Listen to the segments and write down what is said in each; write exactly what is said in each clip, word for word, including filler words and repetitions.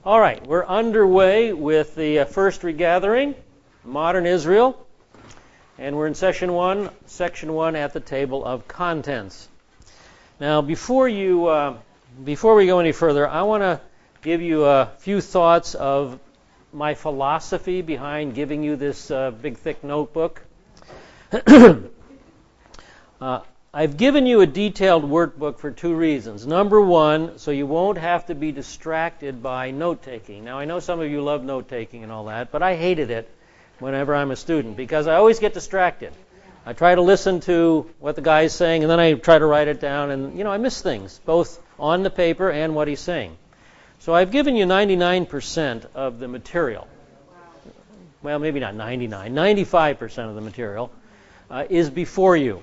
All right, we're underway with the uh, first regathering, Modern Israel, and we're in session one, section one at the table of contents. Now, before you, uh, before we go any further, I want to give you a few thoughts of my philosophy behind giving you this uh, big, thick notebook. uh, I've given you a detailed workbook for two reasons. Number one, so you won't have to be distracted by note-taking. Now, I know some of you love note-taking and all that, but I hated it whenever I'm a student because I always get distracted. I try to listen to what the guy's saying, and then I try to write it down, and, you know, I miss things, both on the paper and what he's saying. So I've given you ninety-nine percent of the material. Well, maybe not ninety-nine. ninety-five percent of the material uh, is before you.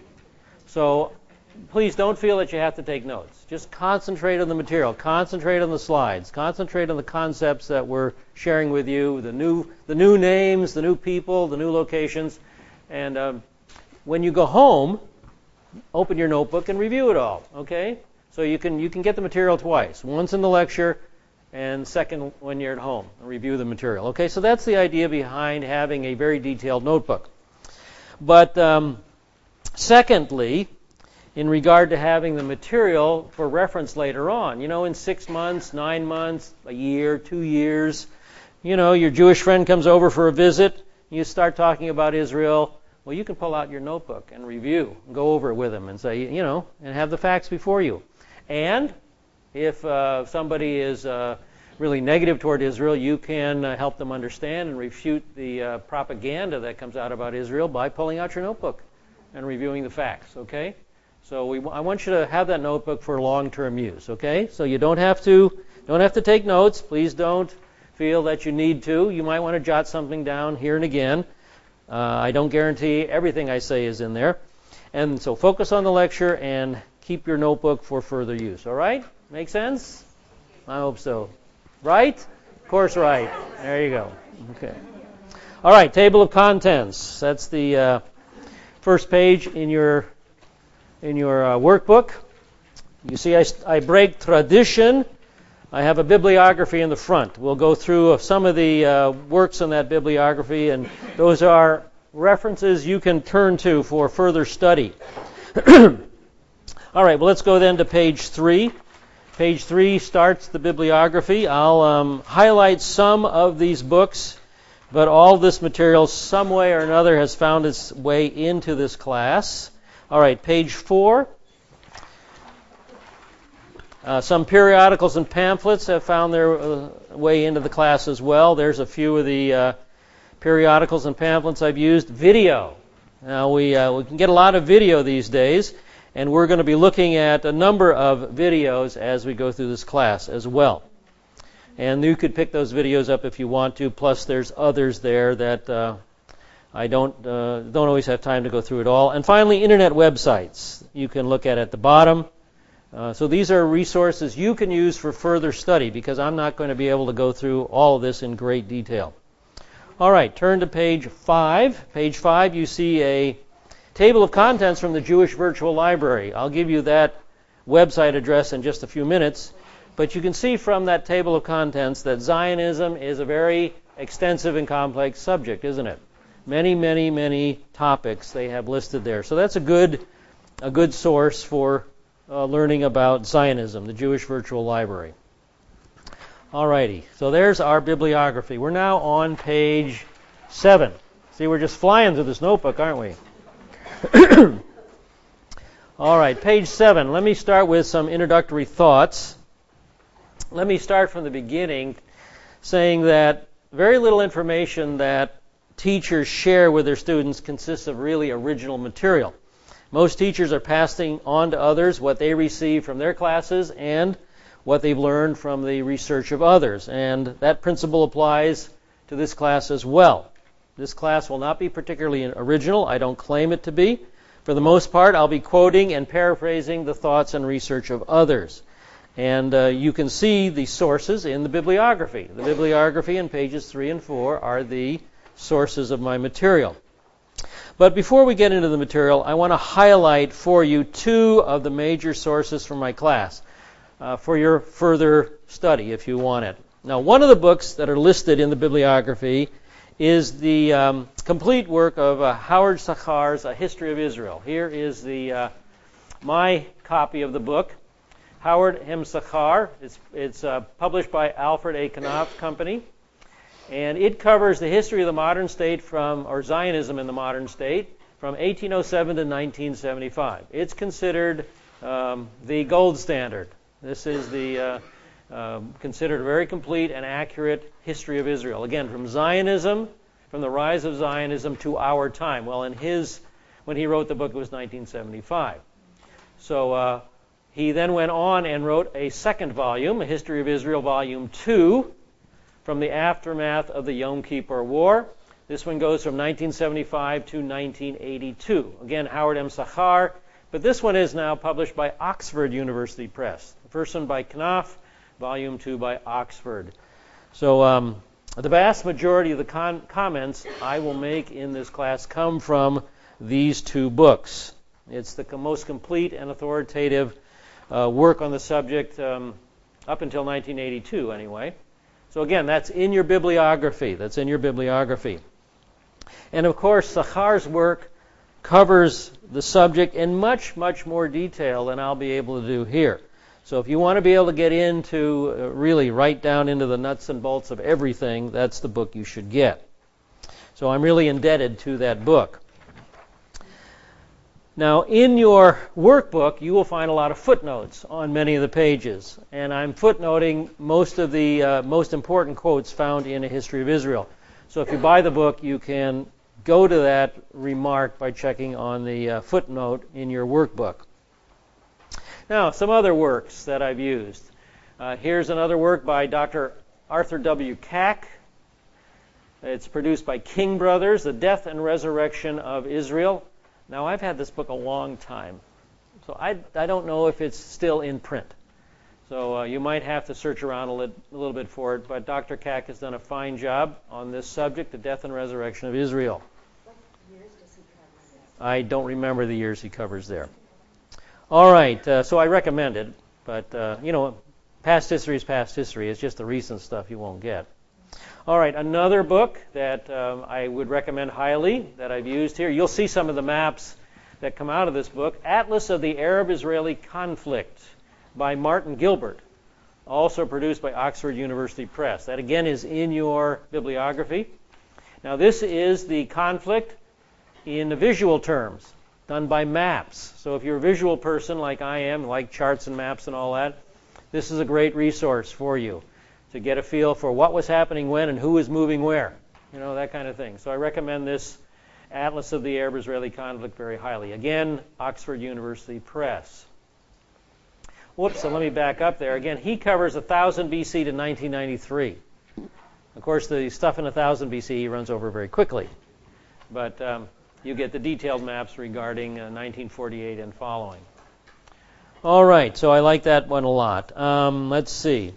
So please don't feel that you have to take notes. Just concentrate on the material. Concentrate on the slides. Concentrate on the concepts that we're sharing with you, the new the new names, the new people, the new locations. And um, when you go home, open your notebook and review it all, okay? So you can you can get the material twice. Once in the lecture and second when you're at home and review the material. Okay, so that's the idea behind having a very detailed notebook. But um, secondly, in regard to having the material for reference later on, you know, in six months, nine months, a year, two years, you know, your Jewish friend comes over for a visit, you start talking about Israel, well, you can pull out your notebook and review, and go over it with him and say, you know, and have the facts before you. And if uh, somebody is uh, really negative toward Israel, you can uh, help them understand and refute the uh, propaganda that comes out about Israel by pulling out your notebook and reviewing the facts, okay? So we, I want you to have that notebook for long-term use, okay? So you don't have to don't have to take notes. Please don't feel that you need to. You might want to jot something down here and again. Uh, I don't guarantee everything I say is in there. And so focus on the lecture and keep your notebook for further use, all right? Make sense? I hope so. Right? Of course, right. There you go. Okay. All right, table of contents. That's the uh, first page in your in your uh, workbook. You see, I, I break tradition. I have a bibliography in the front. We'll go through some of the uh, works in that bibliography, and those are references you can turn to for further study. All right, well, let's go then to page three. Page three starts the bibliography. I'll um, highlight some of these books, but all this material, some way or another, has found its way into this class. All right, page four. Uh, some periodicals and pamphlets have found their uh, way into the class as well. There's a few of the uh, periodicals and pamphlets I've used. Video. Now, we, uh, we can get a lot of video these days, and we're going to be looking at a number of videos as we go through this class as well. And you could pick those videos up if you want to, plus there's others there that uh, I don't uh, don't always have time to go through it all. And finally, internet websites you can look at at the bottom. Uh, so these are resources you can use for further study because I'm not going to be able to go through all of this in great detail. All right, turn to page five. Page five, you see a table of contents from the Jewish Virtual Library. I'll give you that website address in just a few minutes. But you can see from that table of contents that Zionism is a very extensive and complex subject, isn't it? Many, many, many topics they have listed there. So that's a good a good source for uh, learning about Zionism, the Jewish Virtual Library. Alrighty, so there's our bibliography. We're now on page seven. See, we're just flying through this notebook, aren't we? All right, page seven. Let me start with some introductory thoughts. Let me start from the beginning saying that very little information that teachers share with their students consists of really original material. Most teachers are passing on to others what they receive from their classes and what they've learned from the research of others. And that principle applies to this class as well. This class will not be particularly original. I don't claim it to be. For the most part, I'll be quoting and paraphrasing the thoughts and research of others. And uh, you can see the sources in the bibliography. The bibliography in pages three and four are the sources of my material. But before we get into the material, I want to highlight for you two of the major sources from my class uh, for your further study if you want it. Now, one of the books that are listed in the bibliography is the um, complete work of uh, Howard Sachar's A History of Israel. Here is the uh, my copy of the book. Howard M. Sachar. It's, it's uh, published by Alfred A. Knopf Company. And it covers the history of the modern state from, or Zionism in the modern state, from eighteen oh seven to nineteen seventy-five. It's considered um, the gold standard. This is the uh, uh, considered a very complete and accurate history of Israel. Again, from Zionism, from the rise of Zionism to our time. Well, in his, when he wrote the book, it was nineteen seventy-five. So uh, he then went on and wrote a second volume, A History of Israel, Volume two, from the aftermath of the Yom Kippur War. This one goes from nineteen seventy-five to nineteen eighty-two. Again, Howard M. Sachar, but this one is now published by Oxford University Press. The first one by Knopf, Volume two by Oxford. So um, the vast majority of the con- comments I will make in this class come from these two books. It's the most complete and authoritative uh, work on the subject um, up until nineteen eighty-two, anyway. So again, that's in your bibliography. That's in your bibliography. And of course, Sachar's work covers the subject in much, much more detail than I'll be able to do here. So if you want to be able to get into, uh, really right down into the nuts and bolts of everything, that's the book you should get. So I'm really indebted to that book. Now, in your workbook, you will find a lot of footnotes on many of the pages, and I'm footnoting most of the uh, most important quotes found in A History of Israel. So if you buy the book, you can go to that remark by checking on the uh, footnote in your workbook. Now, some other works that I've used. Uh, here's another work by Doctor Arthur W. Kack. It's produced by King Brothers, The Death and Resurrection of Israel. Now, I've had this book a long time, so I, I don't know if it's still in print. So uh, you might have to search around a, lit, a little bit for it, but Doctor Kack has done a fine job on this subject, the death and resurrection of Israel. What years does he cover? I don't remember the years he covers there. All right, uh, so I recommend it, but, uh, you know, past history is past history. It's just the recent stuff you won't get. All right, another book that um, I would recommend highly that I've used here. You'll see some of the maps that come out of this book. Atlas of the Arab-Israeli Conflict by Martin Gilbert, also produced by Oxford University Press. That, again, is in your bibliography. Now, this is the conflict in the visual terms, done by maps. So if you're a visual person like I am, like charts and maps and all that, this is a great resource for you to get a feel for what was happening when and who was moving where, you know, that kind of thing. So I recommend this Atlas of the Arab-Israeli Conflict very highly. Again, Oxford University Press. Whoops, so let me back up there. Again, he covers one thousand B C to nineteen ninety-three. Of course, the stuff in one thousand B C he runs over very quickly. But um, you get the detailed maps regarding uh, nineteen forty-eight and following. All right, so I like that one a lot. Um, let's see.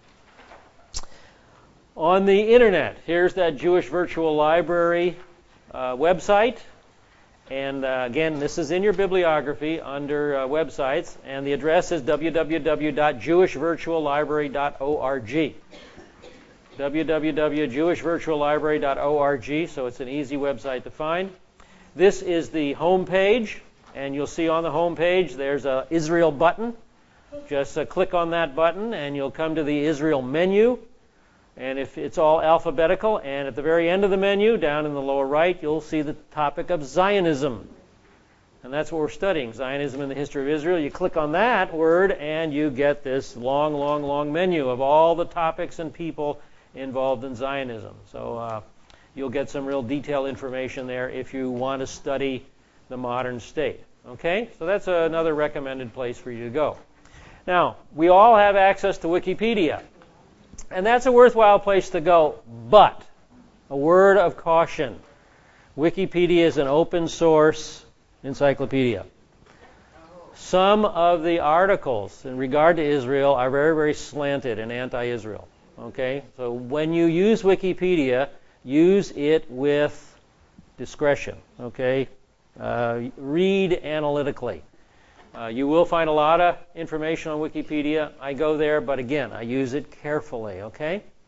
On the internet, here's that Jewish Virtual Library uh, website. And uh, again, this is in your bibliography under uh, websites. And the address is w w w dot jewish virtual library dot org. w w w dot jewish virtual library dot org. So it's an easy website to find. This is the home page. And you'll see on the home page there's a Israel button. Just uh, click on that button and you'll come to the Israel menu. And if it's all alphabetical, and at the very end of the menu, down in the lower right, you'll see the topic of Zionism. And that's what we're studying, Zionism in the history of Israel. You click on that word, and you get this long, long, long menu of all the topics and people involved in Zionism. So uh, you'll get some real detailed information there if you want to study the modern state. Okay? So that's another recommended place for you to go. Now, we all have access to Wikipedia. And that's a worthwhile place to go, but a word of caution. Wikipedia is an open source encyclopedia. Some of the articles in regard to Israel are very, very slanted and anti-Israel. Okay? So when you use Wikipedia, use it with discretion. Okay? Uh, read analytically. Uh, you will find a lot of information on Wikipedia. I go there, but again, I use it carefully, okay?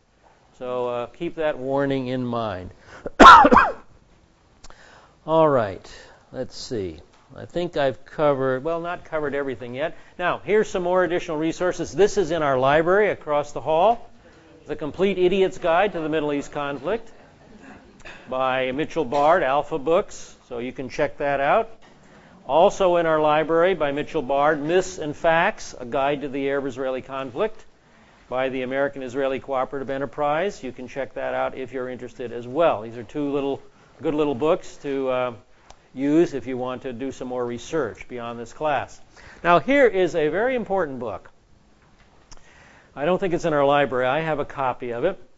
So uh, keep that warning in mind. All right, let's see. I think I've covered, well, not covered everything yet. Now, here's some more additional resources. This is in our library across the hall. The Complete Idiot's Guide to the Middle East Conflict by Mitchell Bard, Alpha Books. So you can check that out. Also in our library by Mitchell Bard, Myths and Facts, A Guide to the Arab-Israeli Conflict by the American-Israeli Cooperative Enterprise. You can check that out if you're interested as well. These are two little, good little books to uh, use if you want to do some more research beyond this class. Now here is a very important book. I don't think it's in our library. I have a copy of it.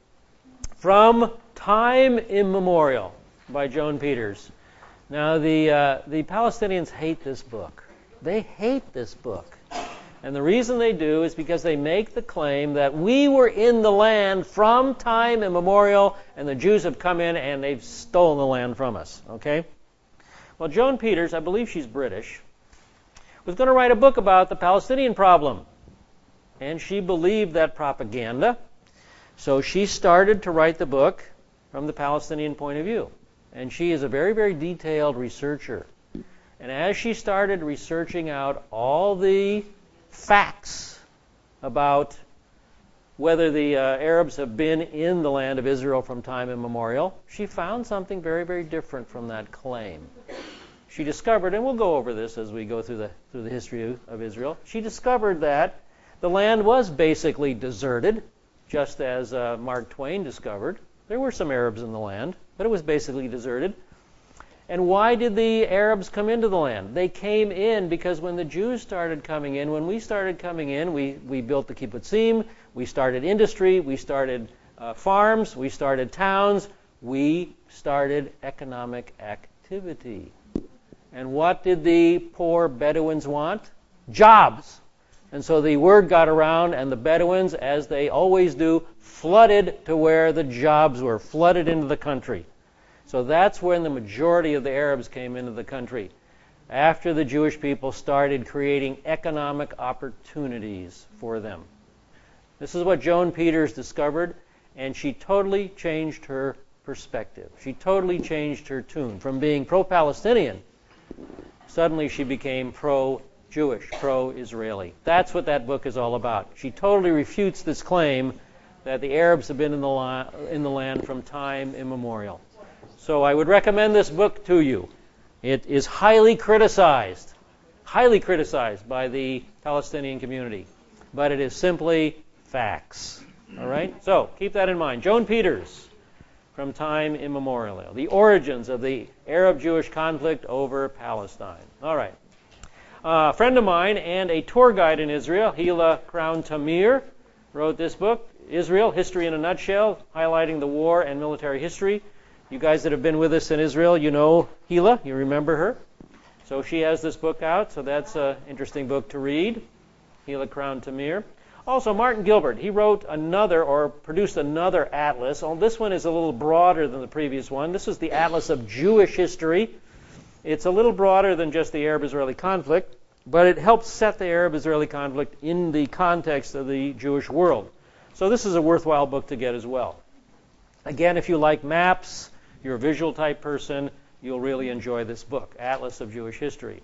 From Time Immemorial by Joan Peters. Now the uh, the Palestinians hate this book. They hate this book. And the reason they do is because they make the claim that we were in the land from time immemorial and the Jews have come in and they've stolen the land from us. Okay? Well, Joan Peters, I believe she's British, was going to write a book about the Palestinian problem. And she believed that propaganda. So she started to write the book from the Palestinian point of view. And she is a very, very detailed researcher. And as she started researching out all the facts about whether the uh, Arabs have been in the land of Israel from time immemorial, she found something very, very different from that claim. She discovered, and we'll go over this as we go through the through the history of Israel, she discovered that the land was basically deserted, just as uh, Mark Twain discovered. There were some Arabs in the land, but it was basically deserted. And why did the Arabs come into the land? They came in because when the Jews started coming in, when we started coming in, we, we built the kibbutzim, we started industry, we started uh, farms, we started towns, we started economic activity. And what did the poor Bedouins want? Jobs. And so the word got around, and the Bedouins, as they always do, flooded to where the jobs were, flooded into the country. So that's when the majority of the Arabs came into the country, after the Jewish people started creating economic opportunities for them. This is what Joan Peters discovered, and she totally changed her perspective. She totally changed her tune. From being pro-Palestinian, suddenly she became pro-Jewish, pro-Israeli. That's what that book is all about. She totally refutes this claim that the Arabs have been in the, la- in the land from time immemorial. So I would recommend this book to you. It is highly criticized, highly criticized by the Palestinian community, but it is simply facts. All right? So keep that in mind. Joan Peters, From Time Immemorial, The Origins of the Arab-Jewish Conflict over Palestine. All right. Uh, a friend of mine and a tour guide in Israel, Hila Crown Tamir, wrote this book, Israel, History in a Nutshell, highlighting the war and military history. You guys that have been with us in Israel, you know Hila, you remember her. So she has this book out, so that's an interesting book to read, Hila Crown Tamir. Also, Martin Gilbert, he wrote another, or produced another atlas. Oh, this one is a little broader than the previous one. This is the Atlas of Jewish History. It's a little broader than just the Arab-Israeli conflict, but it helps set the Arab-Israeli conflict in the context of the Jewish world. So this is a worthwhile book to get as well. Again, if you like maps, you're a visual type person, you'll really enjoy this book, Atlas of Jewish History.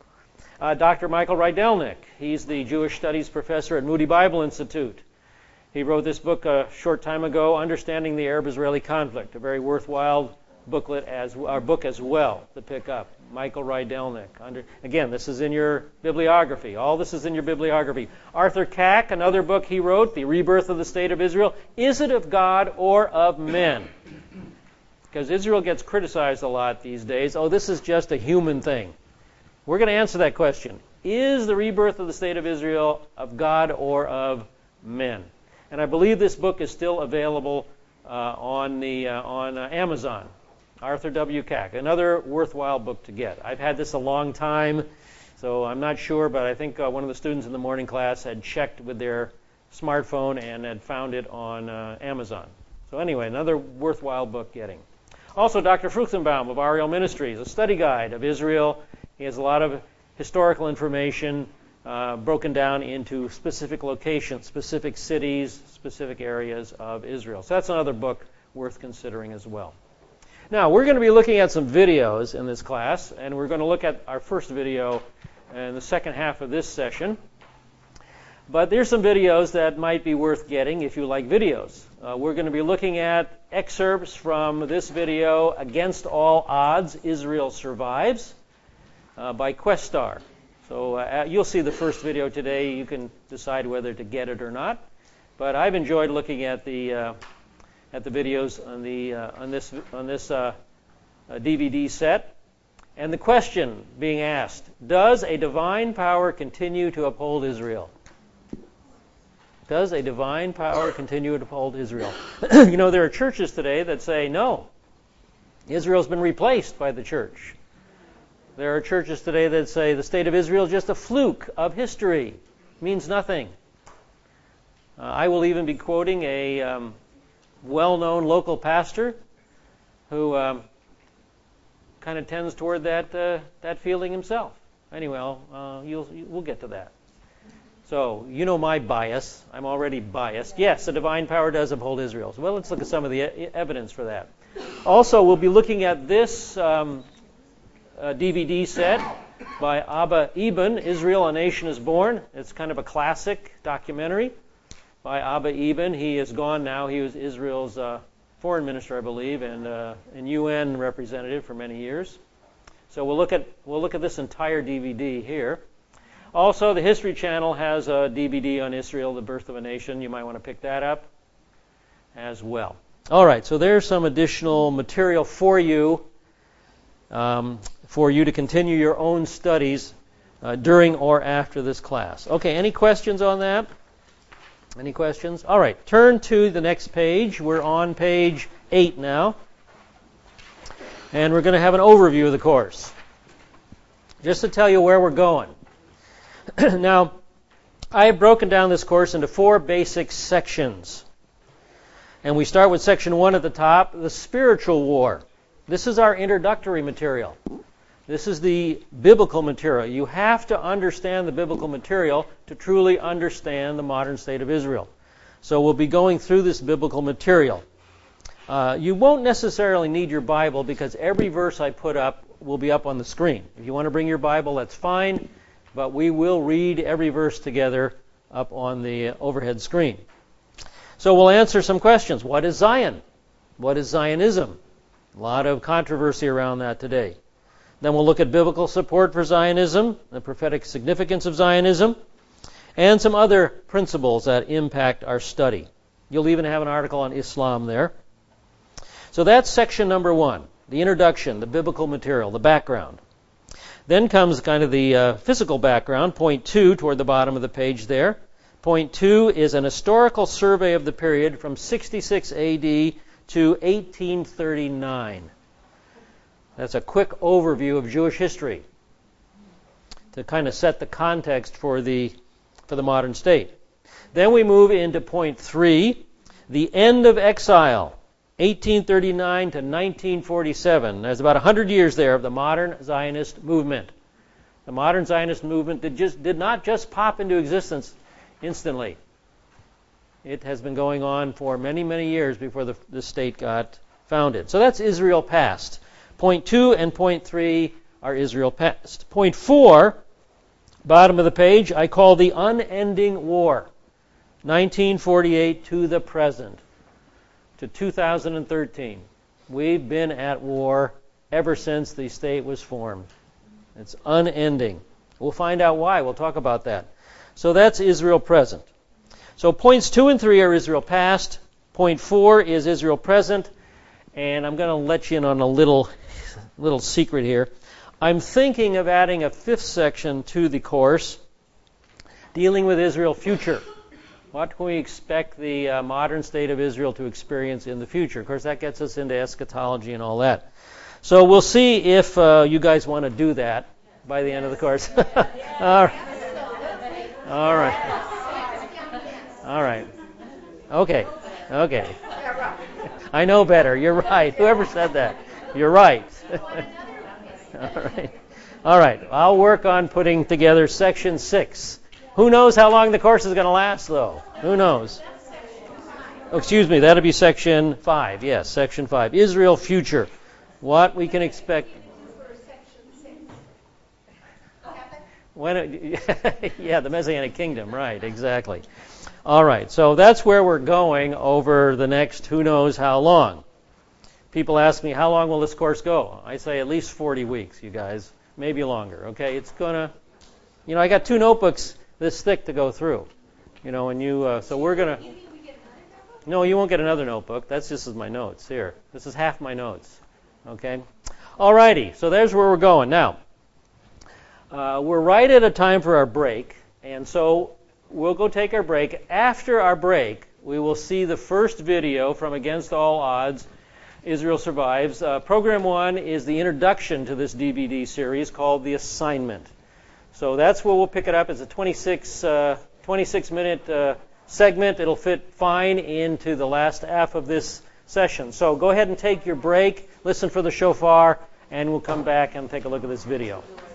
Uh, Doctor Michael Rydelnik, he's the Jewish Studies professor at Moody Bible Institute. He wrote this book a short time ago, Understanding the Arab-Israeli Conflict, a very worthwhile booklet as or book as well to pick up. Michael Rydelnik. Under, again, this is in your bibliography. All this is in your bibliography. Arthur Kack, another book he wrote, The Rebirth of the State of Israel. Is it of God or of men? Because Israel gets criticized a lot these days. Oh, this is just a human thing. We're going to answer that question. Is the rebirth of the State of Israel of God or of men? And I believe this book is still available uh, on the uh, on uh, Amazon. Arthur W. Kack, another worthwhile book to get. I've had this a long time, so I'm not sure, but I think uh, one of the students in the morning class had checked with their smartphone and had found it on uh, Amazon. So anyway, another worthwhile book getting. Also, Doctor Fruchtenbaum of Ariel Ministries, a study guide of Israel. He has a lot of historical information uh, broken down into specific locations, specific cities, specific areas of Israel. So that's another book worth considering as well. Now, we're going to be looking at some videos in this class, and we're going to look at our first video in the second half of this session. But there's some videos that might be worth getting if you like videos. Uh, we're going to be looking at excerpts from this video, Against All Odds, Israel Survives, uh, by Questar. So uh, you'll see the first video today. You can decide whether to get it or not. But I've enjoyed looking at the uh, at the videos on the uh, on this on this uh, uh, D V D set. And the question being asked: does a divine power continue to uphold Israel? Does a divine power continue to uphold Israel? You know, there are churches today that say, no, Israel's been replaced by the church. There are churches today that say the state of Israel is just a fluke of history, means nothing. Uh, I will even be quoting a um, well-known local pastor who um, kind of tends toward that uh, that feeling himself. Anyway, uh, you'll, we'll get to that. So, you know my bias. I'm already biased. Yes, the divine power does uphold Israel. So, well, let's look at some of the e- evidence for that. Also, we'll be looking at this um, uh, D V D set by Abba Eban, Israel, A Nation is Born. It's kind of a classic documentary by Abba Eban. He is gone now. He was Israel's uh, foreign minister, I believe, and uh, and U N representative for many years. So we'll look at we'll look at this entire D V D here. Also, the History Channel has a D V D on Israel, the Birth of a Nation. You might want to pick that up as well. All right, so there's some additional material for you, um, for you to continue your own studies uh, during or after this class. Okay, any questions on that? Any questions? All right, turn to the next page. We're on page eight now. And we're going to have an overview of the course. Just to tell you where we're going. Now, I have broken down this course into four basic sections. And we start with section one at the top, the spiritual war. This is our introductory material. This is the biblical material. You have to understand the biblical material to truly understand the modern state of Israel. So we'll be going through this biblical material. Uh, you won't necessarily need your Bible because every verse I put up will be up on the screen. If you want to bring your Bible, that's fine. But we will read every verse together up on the overhead screen. So we'll answer some questions. What is Zion? What is Zionism? A lot of controversy around that today. Then we'll look at biblical support for Zionism, the prophetic significance of Zionism, and some other principles that impact our study. You'll even have an article on Islam there. So that's section number one, the introduction, the biblical material, the background. Then comes kind of the uh, physical background, point two, toward the bottom of the page there. Point two is an historical survey of the period from sixty-six A D to eighteen thirty-nine. That's a quick overview of Jewish history to kind of set the context for the for the modern state. Then we move into point three, the end of exile, eighteen thirty-nine to nineteen forty-seven. There's about one hundred years there of the modern Zionist movement. The modern Zionist movement did, just, did not just pop into existence instantly. It has been going on for many, many years before the, the state got founded. So that's Israel past. Point two and point three are Israel past. Point four, bottom of the page, I call the unending war, nineteen forty-eight to the present, to two thousand thirteen. We've been at war ever since the state was formed. It's unending. We'll find out why. We'll talk about that. So that's Israel present. So points two and three are Israel past. Point four is Israel present. And I'm going to let you in on a little, little secret here. I'm thinking of adding a fifth section to the course dealing with Israel future. What can we expect the uh, modern state of Israel to experience in the future? Of course, that gets us into eschatology and all that. So we'll see if uh, you guys want to do that by the end of the course. All right. All right. All right. Okay. Okay. I know better. You're right. Whoever said that. You're right. All right. All right, I'll work on putting together section six. Who knows how long the course is going to last, though? Who knows? Oh, excuse me, that'll be section five. Yes, section five. Israel future. What we can expect. When it, yeah, the Messianic kingdom, right, exactly. All right, so that's where we're going over the next who knows how long. People ask me, how long will this course go? I say at least forty weeks, you guys, maybe longer, okay? It's going to, you know, I got two notebooks this thick to go through, you know, and you, uh, so we're going to, no, you won't get another notebook. That's just as my notes here. This is half my notes, okay? All righty, so there's where we're going. Now, Uh, we're right at a time for our break, and so we'll go take our break. After our break, we will see the first video from Against All Odds, Israel Survives. Uh, program one is the introduction to this D V D series called The Assignment. So that's where we'll pick it up. It's a twenty-six, uh, twenty-six minute uh, segment. It'll fit fine into the last half of this session. So go ahead and take your break, listen for the shofar, and we'll come back and take a look at this video.